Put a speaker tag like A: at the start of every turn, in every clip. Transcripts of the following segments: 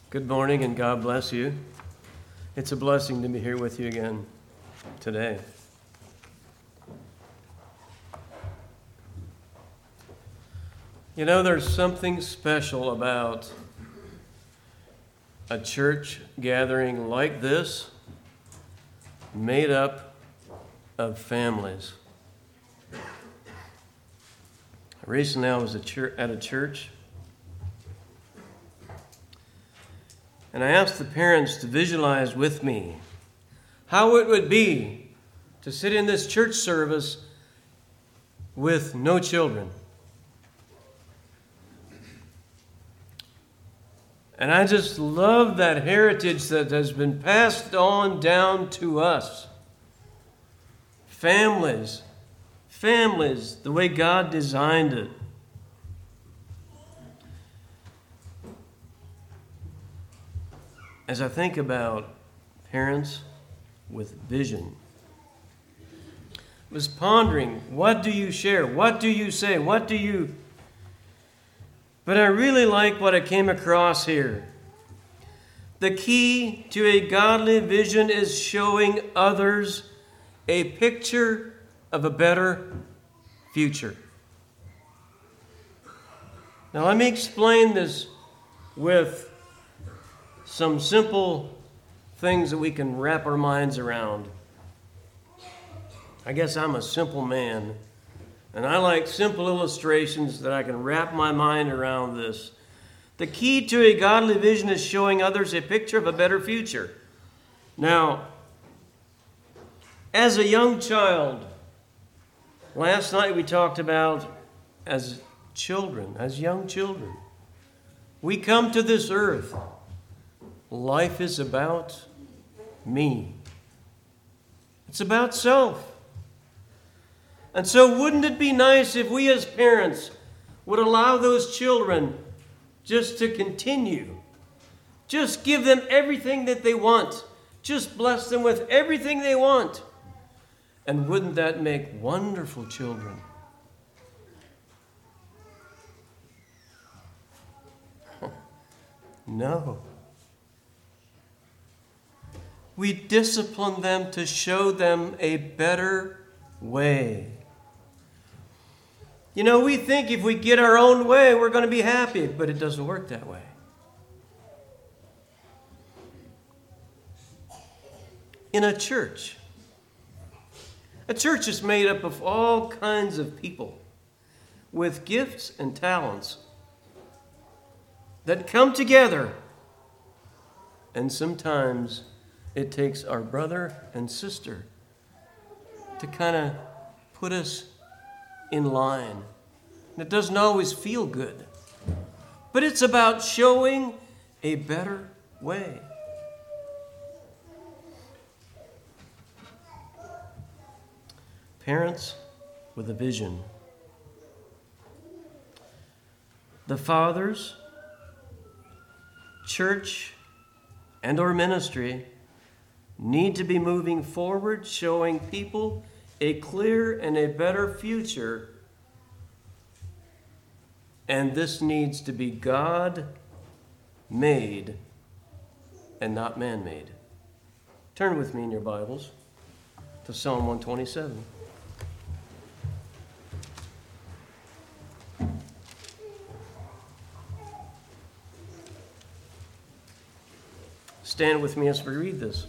A: Good morning and God bless you. It's a blessing to be here with you again today. You know, there's something special about a church gathering like this, made up of families. Recently I was at a church, and I asked the parents to visualize with me how it would be to sit in this church service with no children. And I just love that heritage that has been passed on down to us. Families, the way God designed it. As I think about parents with vision, I was pondering, what do you share? What do you say? But I really like what I came across here. The key to a godly vision is showing others a picture of a better future. Now let me explain this with some simple things that we can wrap our minds around. I guess I'm a simple man, and I like simple illustrations that I can wrap my mind around this. The key to a godly vision is showing others a picture of a better future. Now, as a young child, last night we talked about as young children, we come to this earth. Life is about me. It's about self. And so wouldn't it be nice if we as parents would allow those children just to continue? Just give them everything that they want. Just bless them with everything they want. And wouldn't that make wonderful children? No. We discipline them to show them a better way. You know, we think if we get our own way, we're going to be happy, but it doesn't work that way. In a church is made up of all kinds of people with gifts and talents that come together, and sometimes it takes our brother and sister to kind of put us in line. And it doesn't always feel good, but it's about showing a better way. Parents with a vision. The fathers, church, and or ministry need to be moving forward, showing people a clear and a better future. And this needs to be God-made and not man-made. Turn with me in your Bibles to Psalm 127. Stand with me as we read this.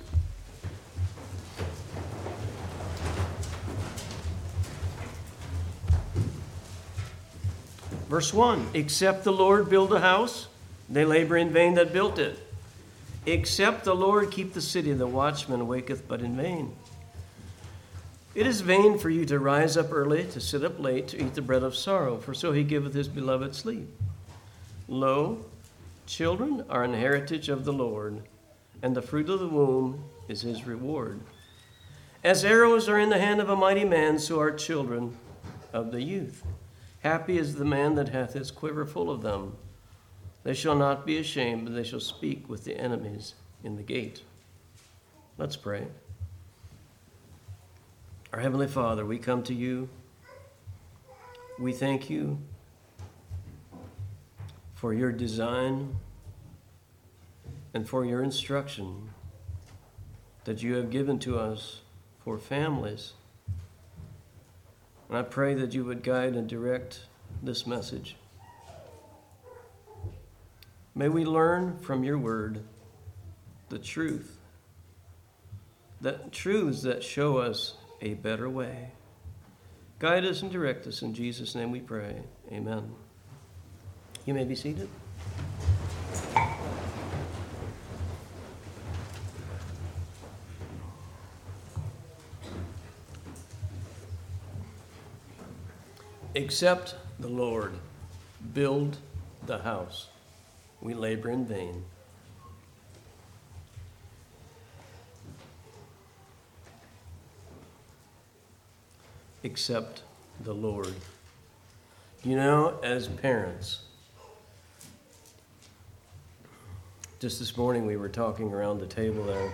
A: Verse 1, except the Lord build a house, they labor in vain that built it. Except the Lord keep the city, the watchman waketh but in vain. It is vain for you to rise up early, to sit up late, to eat the bread of sorrow, for so he giveth his beloved sleep. Lo, children are an heritage of the Lord, and the fruit of the womb is his reward. As arrows are in the hand of a mighty man, so are children of the youth. Happy is the man that hath his quiver full of them. They shall not be ashamed, but they shall speak with the enemies in the gate. Let's pray. Our Heavenly Father, we come to you. We thank you for your design and for your instruction that you have given to us for families. And I pray that you would guide and direct this message. May we learn from your word the truth, that truths that show us a better way. Guide us and direct us. In Jesus' name we pray. Amen. You may be seated. Except the Lord build the house, we labor in vain. Except the Lord. You know, as parents, just this morning we were talking around the table there,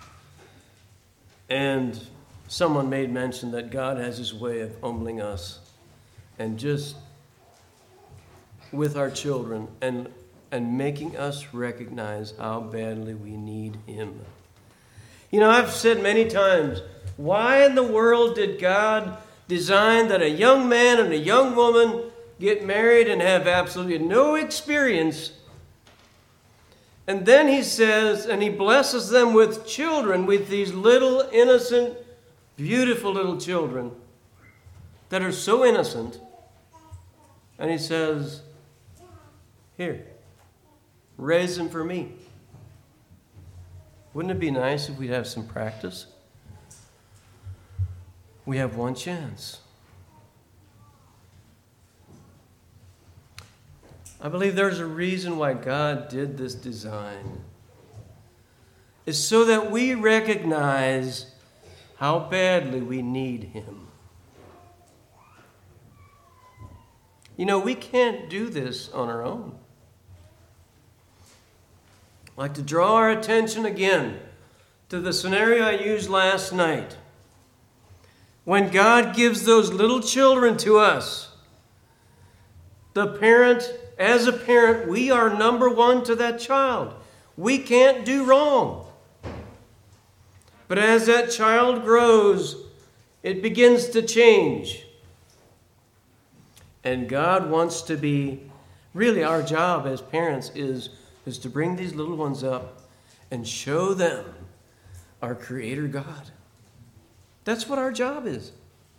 A: and someone made mention that God has his way of humbling us, and just with our children, and making us recognize how badly we need him. You know, I've said many times, why in the world did God design that a young man and a young woman get married and have absolutely no experience? And then he says, and he blesses them with children, with these little innocent, beautiful little children that are so innocent. And he says, here, raise them for me. Wouldn't it be nice if we'd have some practice? We have one chance. I believe there's a reason why God did this design. It's so that we recognize how badly we need him. You know, we can't do this on our own. I'd like to draw our attention again to the scenario I used last night. When God gives those little children to us, as a parent, we are number one to that child. We can't do wrong. But as that child grows, it begins to change. And God wants to be, really our job as parents is to bring these little ones up and show them our Creator God. That's what our job is.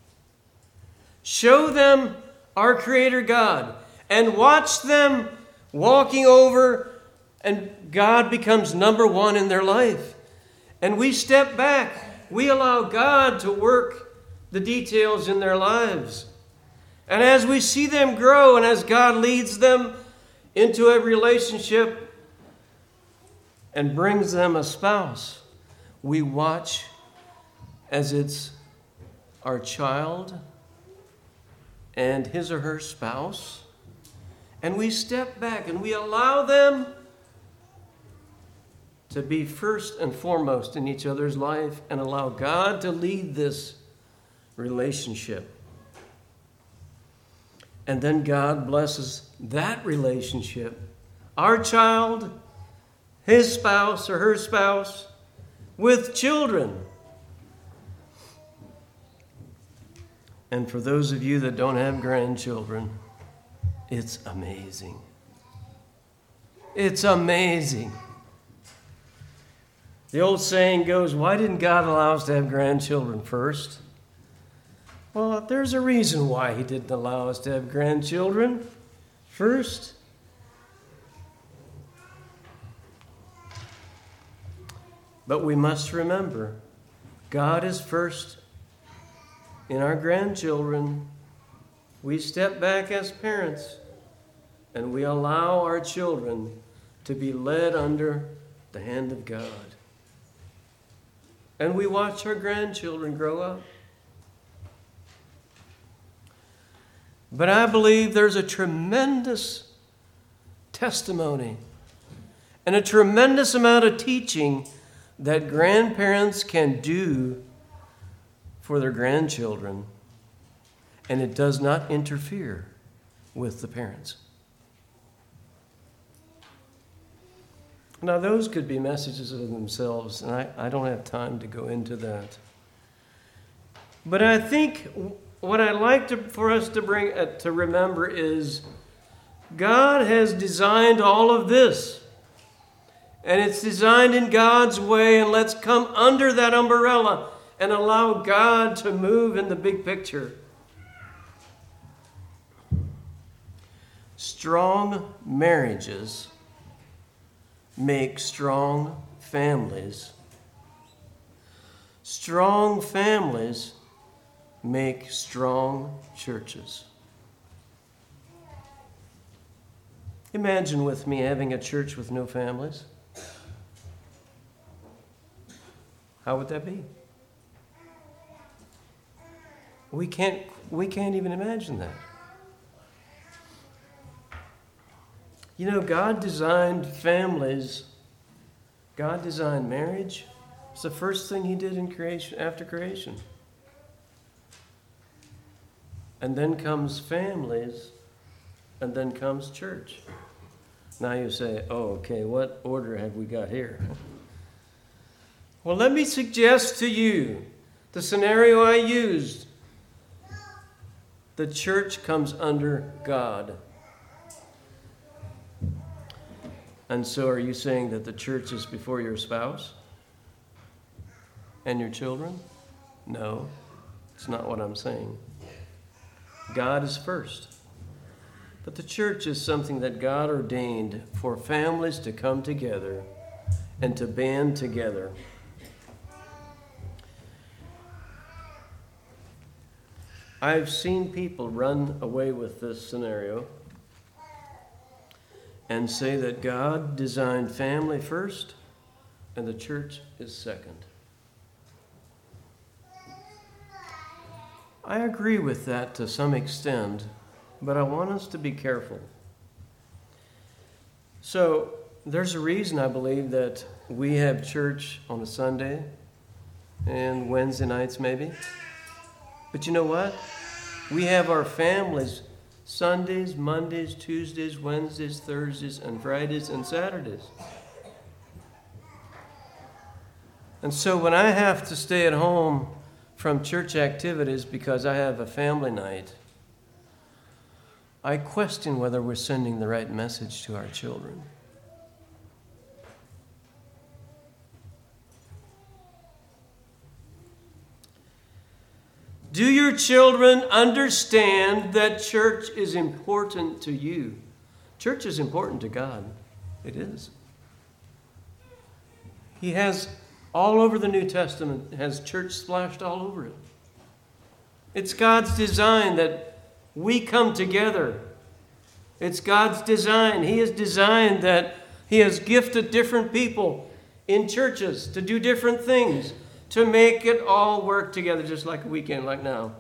A: Show them our Creator God and watch them walking over, and God becomes number one in their life. And we step back. We allow God to work the details in their lives. And as we see them grow and as God leads them into a relationship and brings them a spouse, we watch as it's our child and his or her spouse, and we step back and we allow them to be first and foremost in each other's life and allow God to lead this relationship. And then God blesses that relationship, our child, his spouse or her spouse, with children. And for those of you that don't have grandchildren, it's amazing. It's amazing. The old saying goes, why didn't God allow us to have grandchildren first? Well, there's a reason why he didn't allow us to have grandchildren first. But we must remember, God is first in our grandchildren. We step back as parents and we allow our children to be led under the hand of God. And we watch our grandchildren grow up. But I believe there's a tremendous testimony and a tremendous amount of teaching that grandparents can do for their grandchildren, and it does not interfere with the parents. Now, those could be messages of themselves, and I don't have time to go into that. But I think what I'd like for us to bring to remember is God has designed all of this. And it's designed in God's way, and let's come under that umbrella and allow God to move in the big picture. Strong marriages make strong families. Strong families make strong churches. Imagine with me having a church with no families. How would that be? We can't even imagine that. You know, God designed families. God designed marriage. It's the first thing He did in creation, after creation. And then comes families, and then comes church. Now you say, oh, okay, what order have we got here? Well, let me suggest to you the scenario I used. The church comes under God. And so are you saying that the church is before your spouse and your children? No, it's not what I'm saying. God is first. But the church is something that God ordained for families to come together and to band together. I've seen people run away with this scenario and say that God designed family first and the church is second. I agree with that to some extent, but I want us to be careful. So there's a reason I believe that we have church on a Sunday and Wednesday nights maybe. But you know what? We have our families Sundays, Mondays, Tuesdays, Wednesdays, Thursdays, and Fridays, and Saturdays. And so when I have to stay at home from church activities because I have a family night, I question whether we're sending the right message to our children. Do your children understand that church is important to you? Church is important to God. It is. He has all over the New Testament, has church splashed all over it. It's God's design that we come together. It's God's design. He has designed that He has gifted different people in churches to do different things, to make it all work together, just like a weekend like now.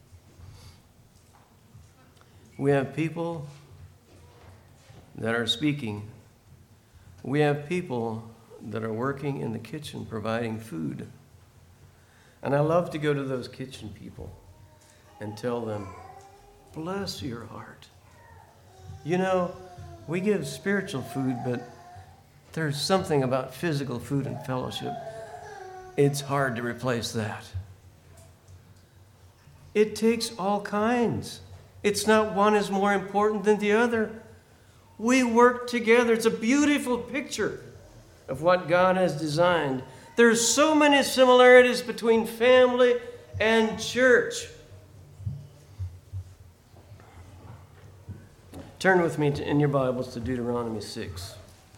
A: We have people that are speaking. We have people that are working in the kitchen providing food. And I love to go to those kitchen people and tell them, bless your heart. You know, we give spiritual food, but there's something about physical food and fellowship. It's hard to replace that. It takes all kinds. It's not one is more important than the other. We work together. It's a beautiful picture of what God has designed. There's so many similarities between family and church. Turn with me in your Bibles to Deuteronomy 6.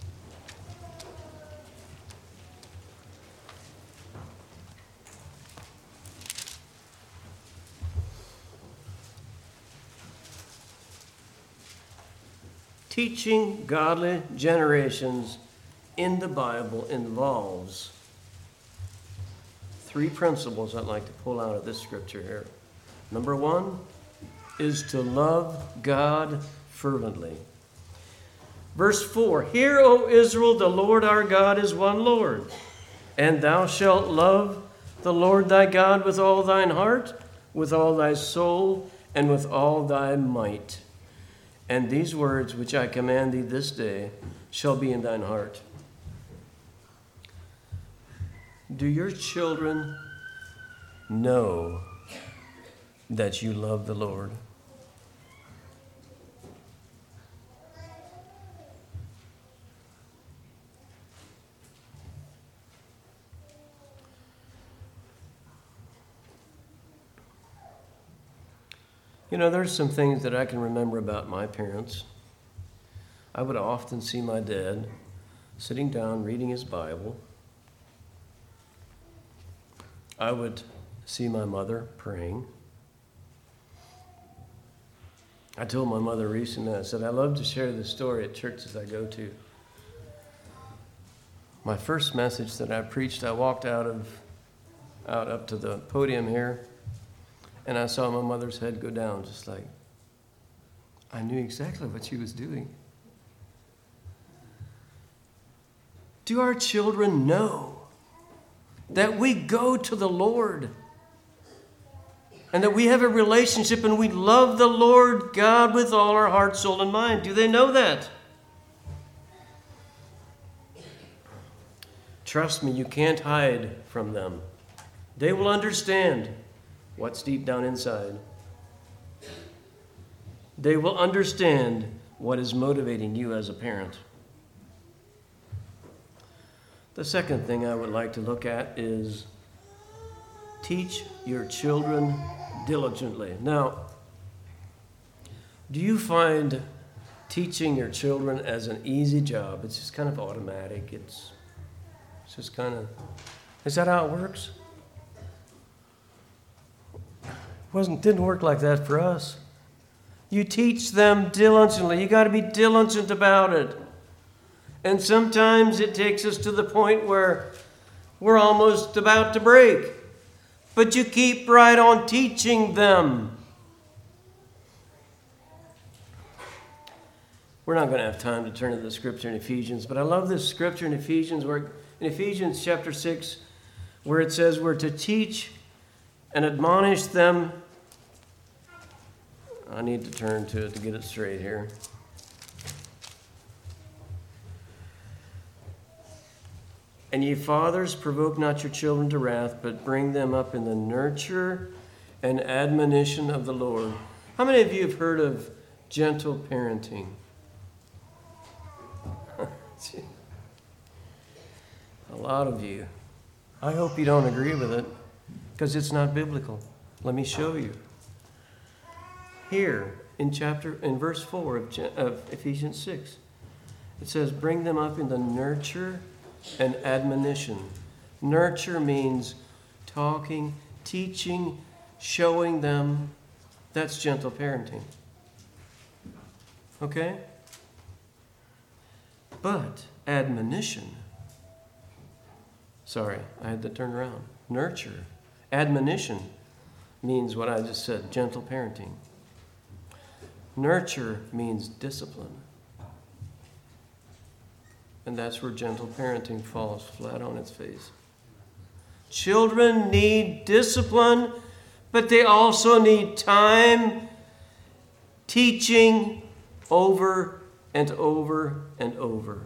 A: Teaching godly generations in the Bible involves three principles I'd like to pull out of this scripture here. Number one is to love God fervently. Verse 4, Hear, O Israel, the Lord our God is one Lord, and thou shalt love the Lord thy God with all thine heart, with all thy soul, and with all thy might. And these words which I command thee this day shall be in thine heart. Do your children know that you love the Lord? You know, there's some things that I can remember about my parents. I would often see my dad sitting down reading his Bible. I would see my mother praying. I told my mother recently, I said, I love to share this story at churches I go to. My first message that I preached, I walked out up to the podium here, and I saw my mother's head go down, just like, I knew exactly what she was doing. Do our children know that we go to the Lord and that we have a relationship and we love the Lord God with all our heart, soul, and mind? Do they know that? Trust me, you can't hide from them. They will understand what's deep down inside. They will understand what is motivating you as a parent. The second thing I would like to look at is teach your children diligently. Now, do you find teaching your children as an easy job? It's just kind of automatic. It's just kind of, is that how it works? Didn't work like that for us. You teach them diligently. You got to be diligent about it. And sometimes it takes us to the point where we're almost about to break. But you keep right on teaching them. We're not going to have time to turn to the scripture in Ephesians, but I love this scripture in Ephesians, where in Ephesians chapter 6, where it says we're to teach and admonish them. I need to turn to it to get it straight here. And ye fathers, provoke not your children to wrath, but bring them up in the nurture and admonition of the Lord. How many of you have heard of gentle parenting? A lot of you. I hope you don't agree with it, because it's not biblical. Let me show you. Here in verse 4 of Ephesians 6, it says, bring them up in the nurture and admonition. Nurture means talking, teaching, showing them. That's gentle parenting. Okay? But admonition. Sorry, I had to turn around. Nurture. Admonition means what I just said, gentle parenting. Nurture means discipline. And that's where gentle parenting falls flat on its face. Children need discipline, but they also need time, teaching over and over and over.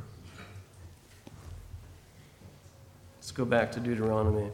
A: Let's go back to Deuteronomy.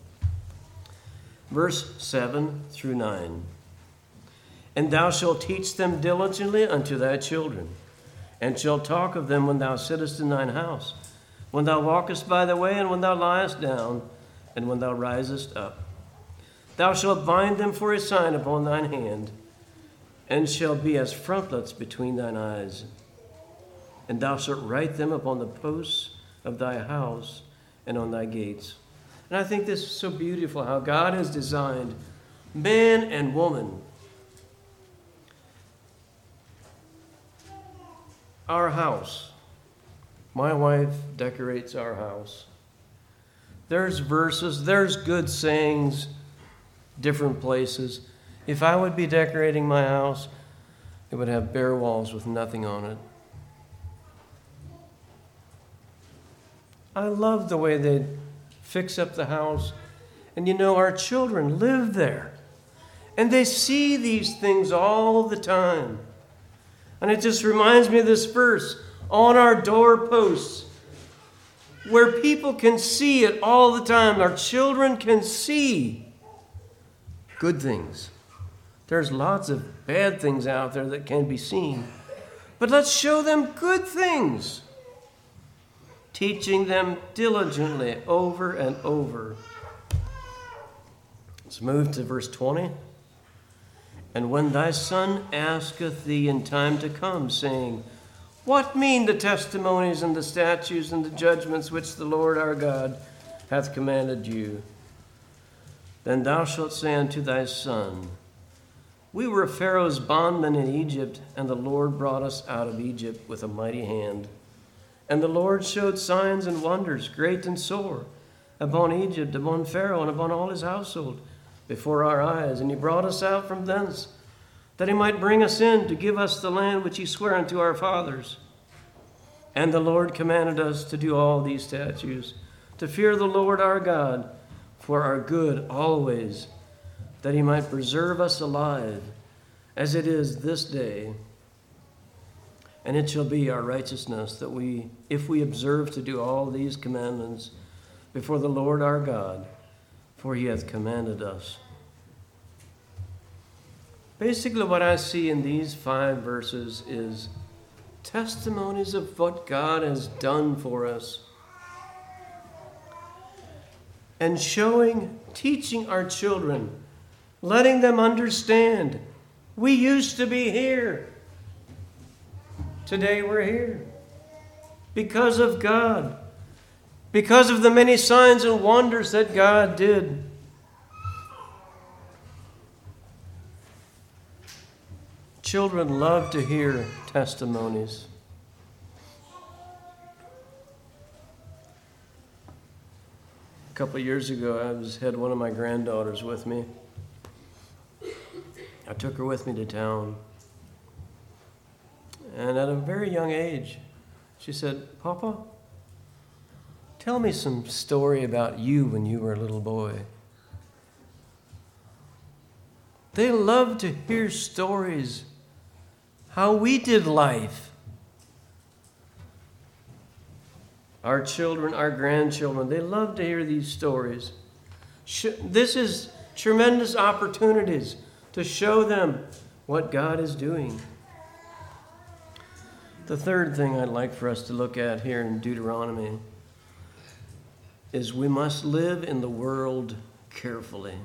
A: Verse 7 through 9. And thou shalt teach them diligently unto thy children, and shalt talk of them when thou sittest in thine house, when thou walkest by the way, and when thou liest down, and when thou risest up. Thou shalt bind them for a sign upon thine hand, and shall be as frontlets between thine eyes. And thou shalt write them upon the posts of thy house and on thy gates. And I think this is so beautiful, how God has designed man and woman. Our house. My wife decorates our house. There's verses, there's good sayings, different places. If I would be decorating my house, it would have bare walls with nothing on it. I love the way they fix up the house. And you know, our children live there. And they see these things all the time. And it just reminds me of this verse. On our doorposts, where people can see it all the time. Our children can see good things. There's lots of bad things out there that can be seen. But let's show them good things, teaching them diligently over and over. Let's move to verse 20. And when thy son asketh thee in time to come, saying, What mean the testimonies and the statutes and the judgments which the Lord our God hath commanded you? Then thou shalt say unto thy son, We were Pharaoh's bondmen in Egypt, and the Lord brought us out of Egypt with a mighty hand. And the Lord showed signs and wonders, great and sore, upon Egypt, upon Pharaoh, and upon all his household, before our eyes. And he brought us out from thence, that he might bring us in to give us the land which he sware unto our fathers. And the Lord commanded us to do all these statutes, to fear the Lord our God for our good always, that he might preserve us alive, as it is this day. And it shall be our righteousness that we, if we observe to do all these commandments before the Lord our God, for he hath commanded us. Basically, what I see in these 5 verses is testimonies of what God has done for us. And teaching our children, letting them understand, we used to be here. Today we're here. Because of God. Because of the many signs and wonders that God did. Children love to hear testimonies. A couple of years ago, I had one of my granddaughters with me. I took her with me to town. And at a very young age, she said, Papa, tell me some story about you when you were a little boy. They love to hear stories, how we did life. Our children, our grandchildren, they love to hear these stories. This is tremendous opportunities to show them what God is doing. The third thing I'd like for us to look at here in Deuteronomy is we must live in the world carefully.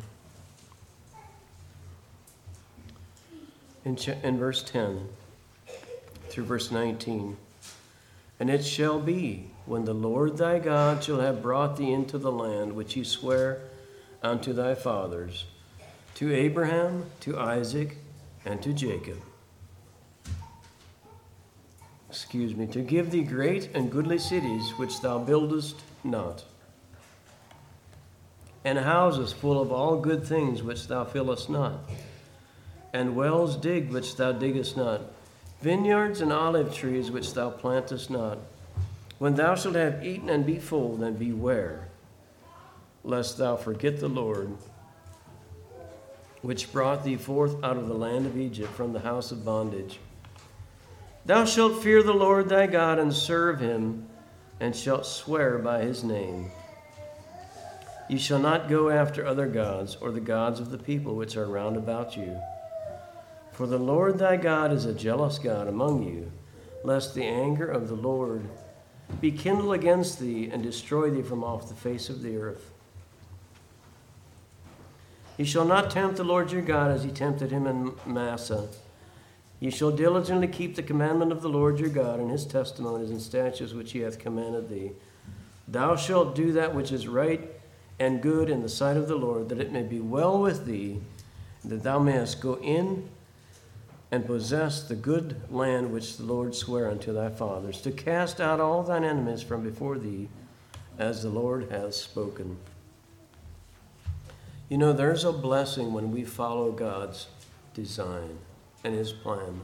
A: In verse 10 through verse 19, And it shall be, when the Lord thy God shall have brought thee into the land which he sware unto thy fathers, to Abraham, to Isaac, and to Jacob, to give thee great and goodly cities which thou buildest not, and houses full of all good things which thou fillest not, and wells digged which thou diggest not, vineyards and olive trees which thou plantest not. When thou shalt have eaten and be full, then beware, lest thou forget the Lord, which brought thee forth out of the land of Egypt from the house of bondage. Thou shalt fear the Lord thy God and serve him, and shalt swear by his name. Ye shall not go after other gods, or the gods of the people which are round about you. For the Lord thy God is a jealous God among you, lest the anger of the Lord be kindled against thee, and destroy thee from off the face of the earth. Ye shall not tempt the Lord your God as ye tempted him in Massah. Ye shall diligently keep the commandment of the Lord your God, and his testimonies and statutes which he hath commanded thee. Thou shalt do that which is right and good in the sight of the Lord, that it may be well with thee, and that thou mayest go in and possess the good land which the Lord sware unto thy fathers, to cast out all thine enemies from before thee, as the Lord hath spoken. You know, there's a blessing when we follow God's design and his plan.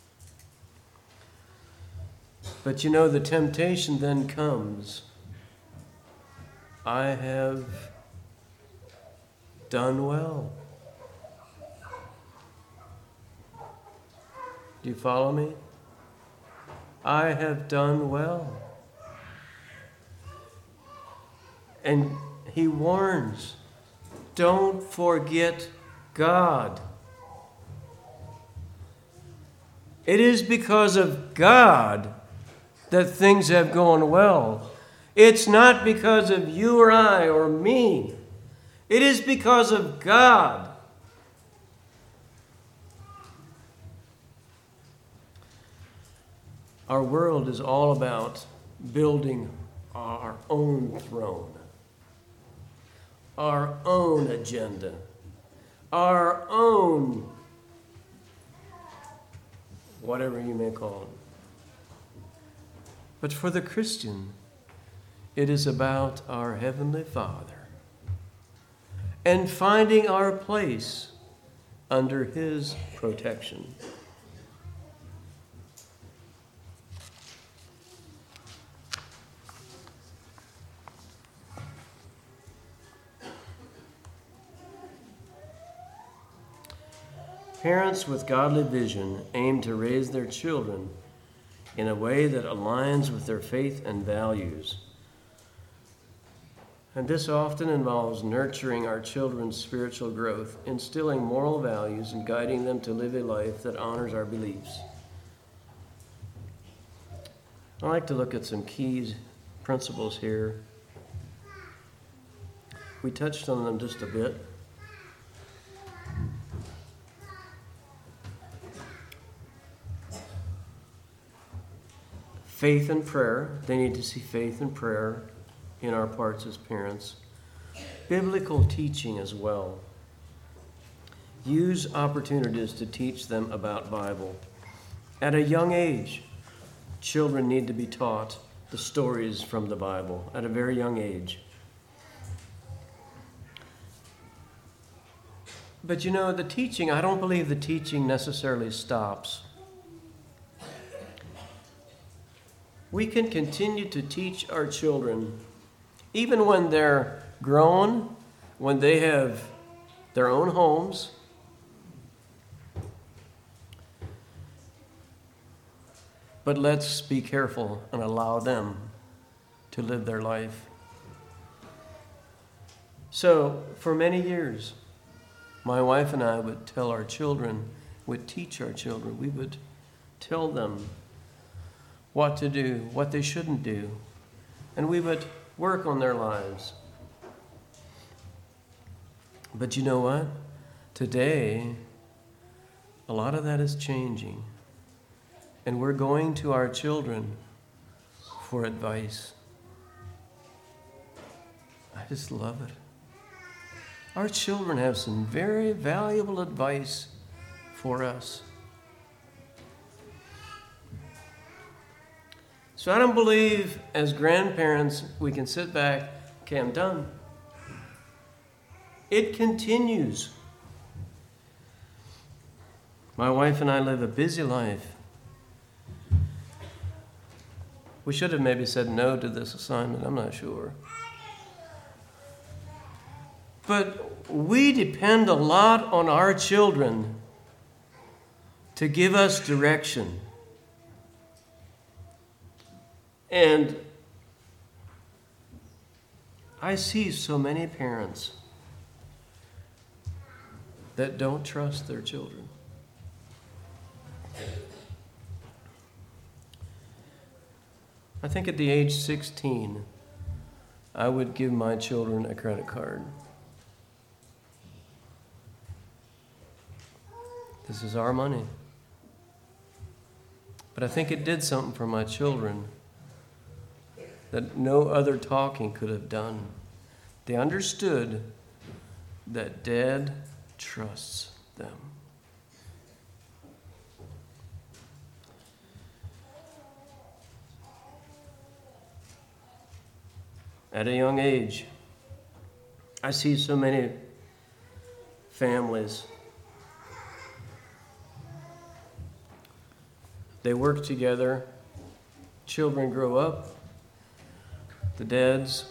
A: But you know, the temptation then comes. I have done well. Do you follow me? I have done well. And he warns, don't forget God. It is because of God that things have gone well. It's not because of you or I or me. It is because of God. Our world is all about building our own throne, our own agenda, our own whatever you may call it. But for the Christian, it is about our Heavenly Father and finding our place under His protection. Parents with godly vision aim to raise their children in a way that aligns with their faith and values. And this often involves nurturing our children's spiritual growth, instilling moral values, and guiding them to live a life that honors our beliefs. I'd like to look at some key principles here. We touched on them just a bit. Faith and prayer. They need to see faith and prayer in our parts as parents. Biblical teaching as well. Use opportunities to teach them about Bible. At a young age, children need to be taught the stories from the Bible at a very young age. But you know, the teaching, I don't believe the teaching necessarily stops. We can continue to teach our children even when they're grown, when they have their own homes. But let's be careful and allow them to live their life. So, for many years, my wife and I would tell our children, would teach our children, we would tell them what to do, what they shouldn't do, and we would work on their lives. But you know what? Today, a lot of that is changing, and we're going to our children for advice. I just love it. Our children have some very valuable advice for us. So I don't believe as grandparents we can sit back, okay, I'm done. It continues. My wife and I live a busy life. We should have maybe said no to this assignment, I'm not sure. But we depend a lot on our children to give us direction. And I see so many parents that don't trust their children. I think at the age 16, I would give my children a credit card. This is our money. But I think it did something for my children that no other talking could have done. They understood that Dad trusts them. At a young age, I see so many families. They work together, children grow up, the dads,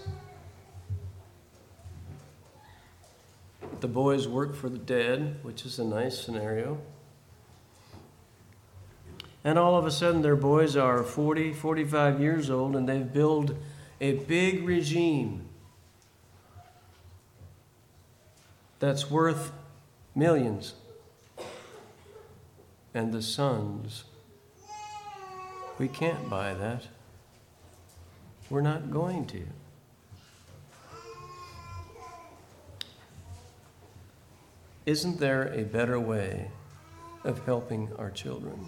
A: the boys work for the dad, which is a nice scenario. And all of a sudden their boys are 40, 45 years old and they've built a big regime that's worth millions. And the sons, we can't buy that. We're not going to. Isn't there a better way of helping our children?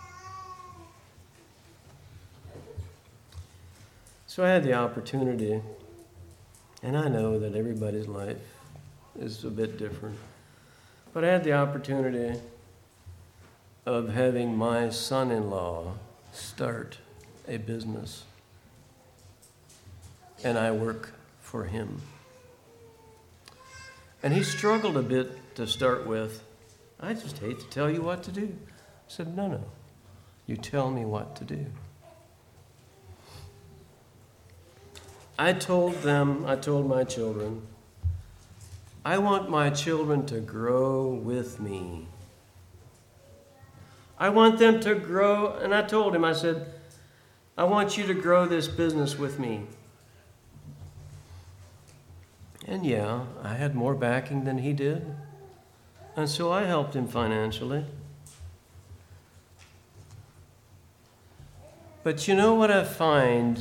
A: So I had the opportunity, and I know that everybody's life is a bit different, but I had the opportunity of having my son-in-law start a business, and I work for him. And he struggled a bit to start with. I just hate to tell you what to do. I said, no, you tell me what to do. I told my children, I want my children to grow with me. I want them to grow, and I told him, I said, I want you to grow this business with me. And yeah, I had more backing than he did, and so I helped him financially. But you know what I find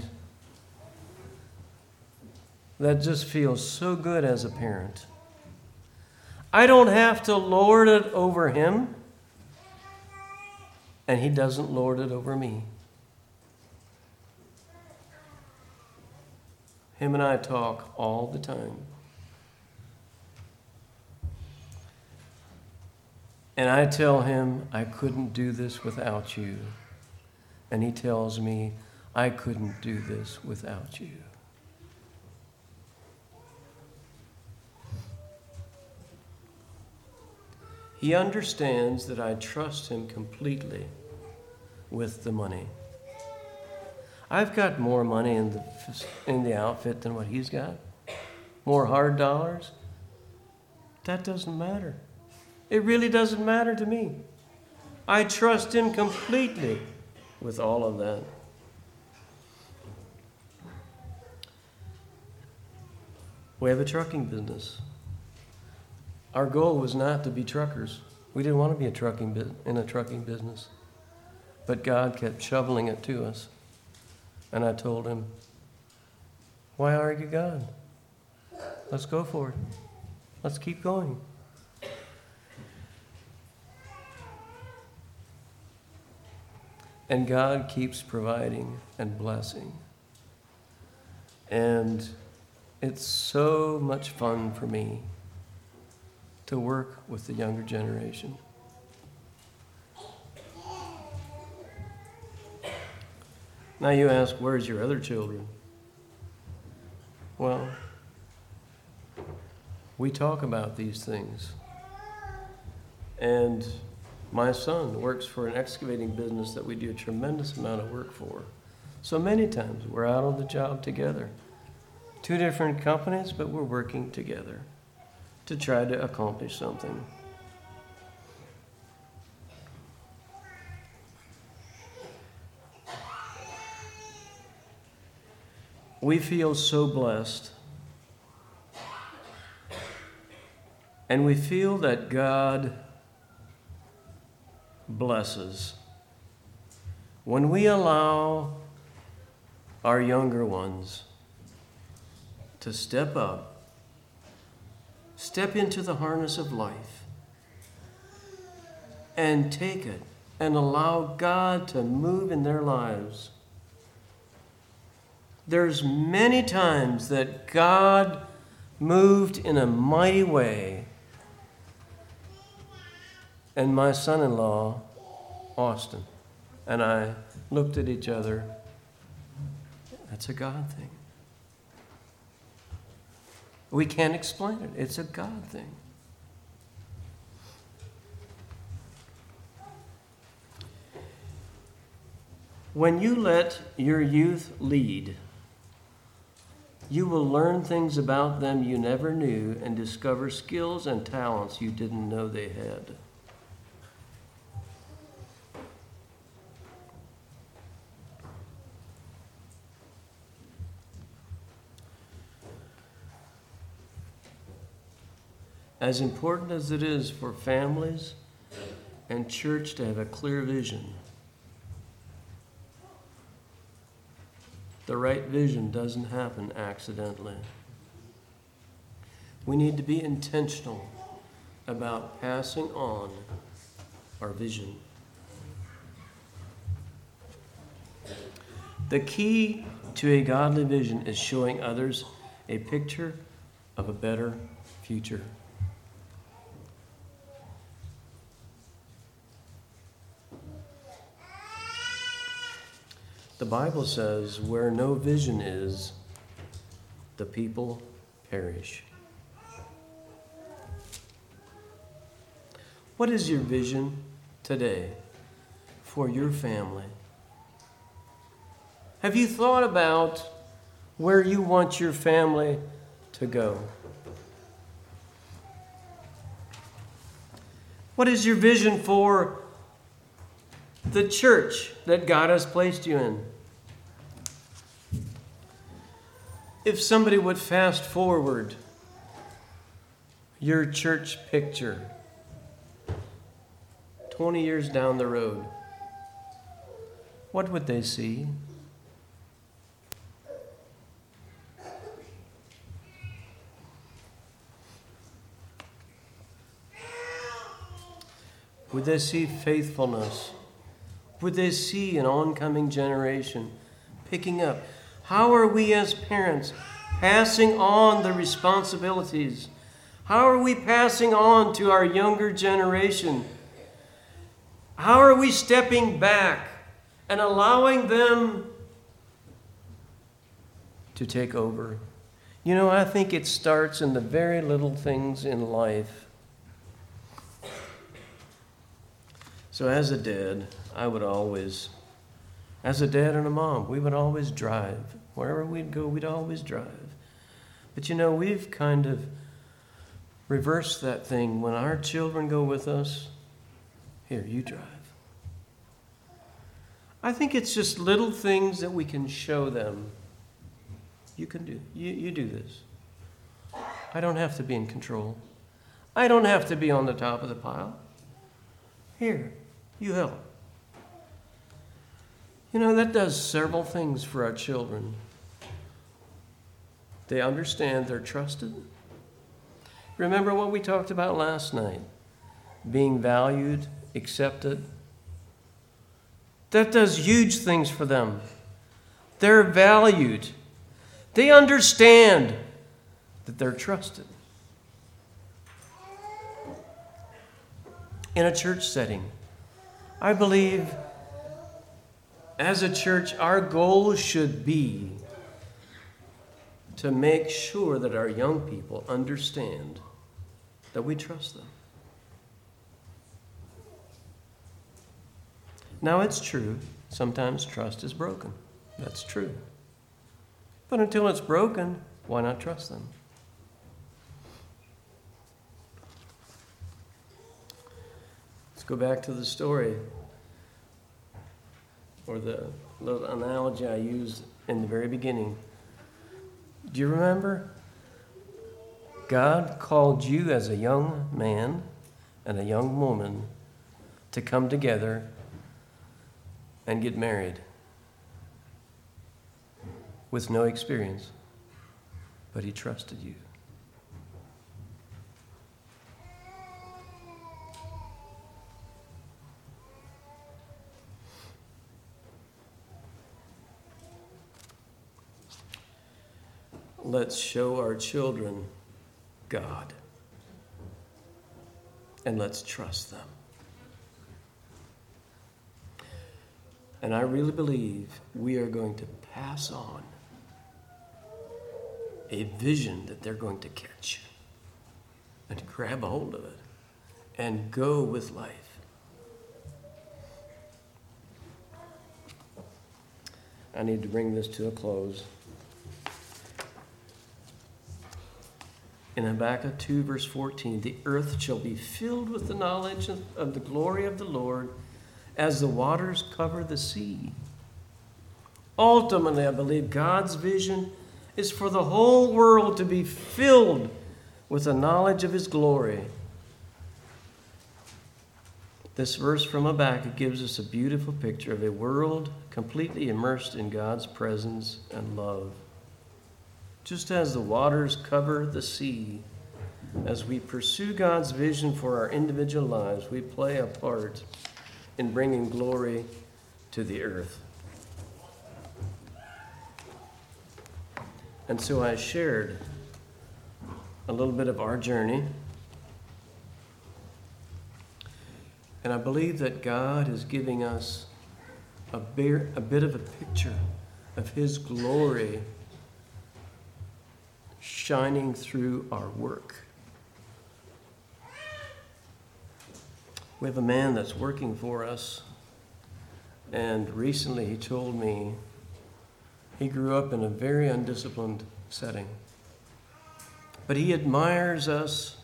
A: that just feels so good as a parent? I don't have to lord it over him, and he doesn't lord it over me. Him and I talk all the time. And I tell him, I couldn't do this without you. And he tells me, I couldn't do this without you. He understands that I trust him completely with the money. I've got more money in the outfit than what he's got. More hard dollars. That doesn't matter. It really doesn't matter to me. I trust him completely with all of that. We have a trucking business. Our goal was not to be truckers. We didn't want to be in a trucking business. But God kept shoveling it to us. And I told him, why argue God? Let's go for it. Let's keep going. And God keeps providing and blessing. And it's so much fun for me to work with the younger generation. Now you ask, where's your other children? Well, we talk about these things. And my son works for an excavating business that we do a tremendous amount of work for. So many times we're out on the job together. 2 different companies, but we're working together to try to accomplish something. We feel so blessed. And we feel that God blesses when we allow our younger ones to step up, step into the harness of life, and take it and allow God to move in their lives. There's many times that God moved in a mighty way. And my son-in-law, Austin, and I looked at each other. That's a God thing. We can't explain it. It's a God thing. When you let your youth lead, you will learn things about them you never knew and discover skills and talents you didn't know they had. as important as it is for families and church to have a clear vision, the right vision doesn't happen accidentally. We need to be intentional about passing on our vision. The key to a godly vision is showing others a picture of a better future. The Bible says, where no vision is, the people perish. What is your vision today for your family? Have you thought about where you want your family to go? What is your vision for the church that God has placed you in? If somebody would fast forward your church picture 20 years down the road, what would they see? Would they see faithfulness? Would they see an oncoming generation picking up? How are we as parents passing on the responsibilities? How are we passing on to our younger generation? How are we stepping back and allowing them to take over? You know, I think it starts in the very little things in life. So as a dad, as a dad and a mom, we would always drive. Wherever we'd go, we'd always drive. But you know, we've kind of reversed that thing. When our children go with us, here, you drive. I think it's just little things that we can show them. You can do. You do this. I don't have to be in control. I don't have to be on the top of the pile. Here, you help. You know, that does several things for our children. They understand they're trusted. Remember what we talked about last night? Being valued, accepted. That does huge things for them. They're valued. They understand that they're trusted. In a church setting, I believe as a church, our goal should be to make sure that our young people understand that we trust them. Now, it's true, sometimes trust is broken. That's true. But until it's broken, why not trust them? Let's go back to the story, or the little analogy I used in the very beginning. Do you remember? God called you as a young man and a young woman to come together and get married with no experience, but He trusted you. Let's show our children God, and let's trust them. And I really believe we are going to pass on a vision that they're going to catch and grab a hold of it and go with life. I need to bring this to a close. In Habakkuk 2, verse 14, the earth shall be filled with the knowledge of the glory of the Lord as the waters cover the sea. Ultimately, I believe God's vision is for the whole world to be filled with a knowledge of his glory. This verse from Habakkuk gives us a beautiful picture of a world completely immersed in God's presence and love. Just as the waters cover the sea, as we pursue God's vision for our individual lives, we play a part in bringing glory to the earth. And so I shared a little bit of our journey. And I believe that God is giving us a bit of a picture of his glory shining through our work. We have a man that's working for us, and recently he told me he grew up in a very undisciplined setting. But he admires us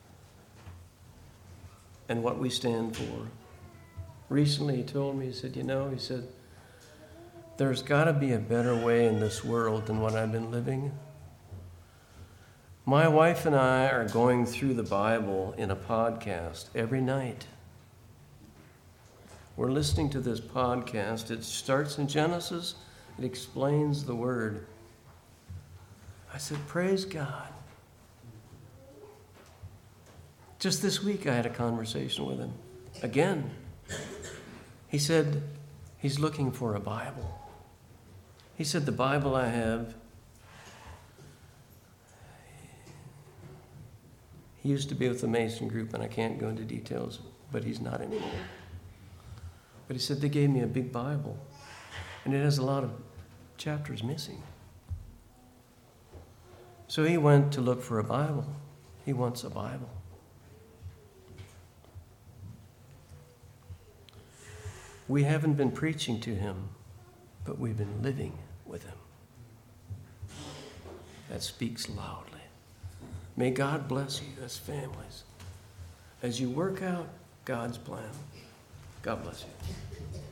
A: and what we stand for. Recently he told me, he said, there's got to be a better way in this world than what I've been living. My wife and I are going through the Bible in a podcast every night. We're listening to this podcast. It starts in Genesis. It explains the Word. I said, praise God. Just this week I had a conversation with him. Again, he said he's looking for a Bible. He said, the Bible I have, he used to be with the Mason group, and I can't go into details, but he's not anymore. But he said, they gave me a big Bible, and it has a lot of chapters missing. So he went to look for a Bible. He wants a Bible. We haven't been preaching to him, but we've been living with him. That speaks loudly. May God bless you as families as you work out God's plan. God bless you.